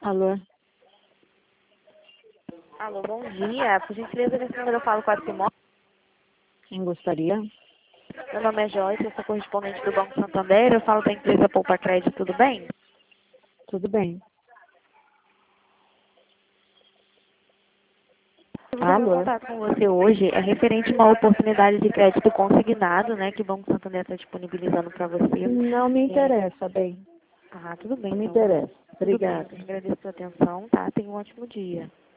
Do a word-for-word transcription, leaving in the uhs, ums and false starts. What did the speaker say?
Alô? Alô, bom dia. Por gentileza, nesse número eu falo com a Simone. Quem gostaria? Meu nome é Joyce, eu sou correspondente do Banco Santander. Eu falo da empresa Poupa Crédito, tudo bem? Tudo bem. O meu Alô? contato com você hoje é referente a uma oportunidade de crédito consignado, né, que o Banco Santander está disponibilizando para você. Não me É, interessa, bem. Ah, tudo bem, Não me então. interessa. Tudo bem, Obrigada. agradeço a sua atenção, tá? Tenha um ótimo dia.